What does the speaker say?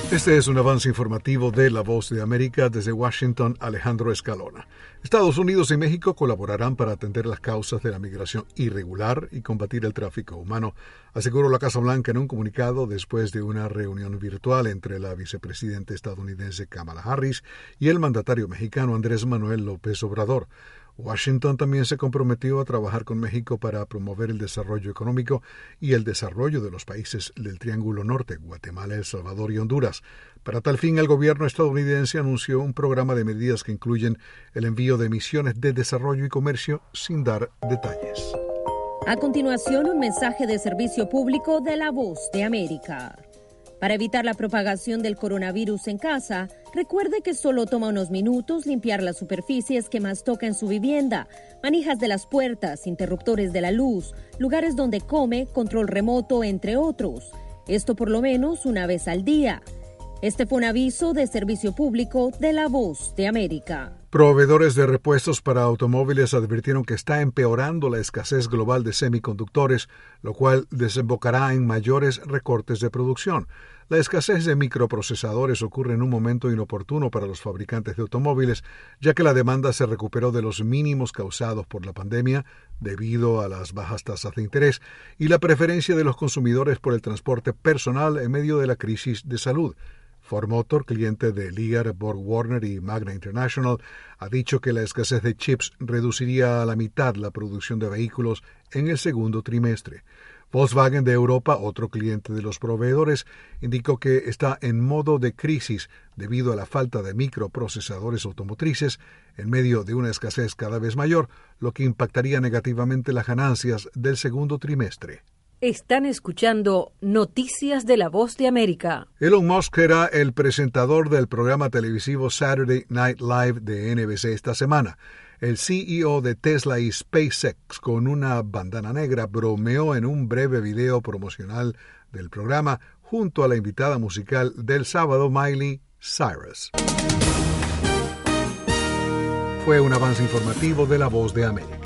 Este es un avance informativo de La Voz de América. Desde Washington, Alejandro Escalona. Estados Unidos y México colaborarán para atender las causas de la migración irregular y combatir el tráfico humano, aseguró la Casa Blanca en un comunicado después de una reunión virtual entre la vicepresidenta estadounidense Kamala Harris y el mandatario mexicano Andrés Manuel López Obrador. Washington también se comprometió a trabajar con México para promover el desarrollo económico y el desarrollo de los países del Triángulo Norte, Guatemala, El Salvador y Honduras. Para tal fin, el gobierno estadounidense anunció un programa de medidas que incluyen el envío de misiones de desarrollo y comercio sin dar detalles. A continuación, un mensaje de servicio público de La Voz de América. Para evitar la propagación del coronavirus en casa, recuerde que solo toma unos minutos limpiar las superficies que más toca en su vivienda, manijas de las puertas, interruptores de la luz, lugares donde come, control remoto, entre otros. Esto por lo menos una vez al día. Este fue un aviso de servicio público de La Voz de América. Proveedores de repuestos para automóviles advirtieron que está empeorando la escasez global de semiconductores, lo cual desembocará en mayores recortes de producción. La escasez de microprocesadores ocurre en un momento inoportuno para los fabricantes de automóviles, ya que la demanda se recuperó de los mínimos causados por la pandemia debido a las bajas tasas de interés y la preferencia de los consumidores por el transporte personal en medio de la crisis de salud. Ford Motor, cliente de Lear, Borg Warner y Magna International, ha dicho que la escasez de chips reduciría a la mitad la producción de vehículos en el segundo trimestre. Volkswagen de Europa, otro cliente de los proveedores, indicó que está en modo de crisis debido a la falta de microprocesadores automotrices en medio de una escasez cada vez mayor, lo que impactaría negativamente las ganancias del segundo trimestre. Están escuchando Noticias de La Voz de América. Elon Musk era el presentador del programa televisivo Saturday Night Live de NBC esta semana. El CEO de Tesla y SpaceX, con una bandana negra, bromeó en un breve video promocional del programa junto a la invitada musical del sábado, Miley Cyrus. Fue un avance informativo de La Voz de América.